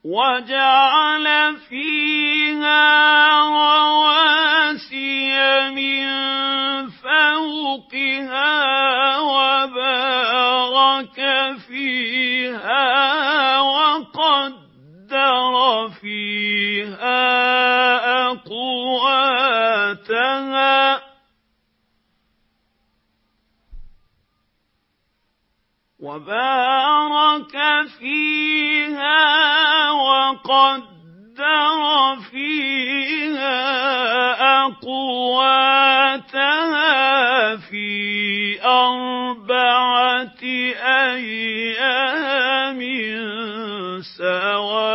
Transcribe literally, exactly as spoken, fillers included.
وَجَعَلَ فِيهَا رَوَاسِيَ مِن فَوْقِهَا وَبَارَكَ فِيهَا وَقَدَّرَ فِيهَا أَقْوَاتَهَا وَبَارَكَ فِيهَا وَقَدَّرَ فِيهَا أَقْوَاتَهَا فِي أَرْبَعَةِ أَيَّامٍ سَوَاءً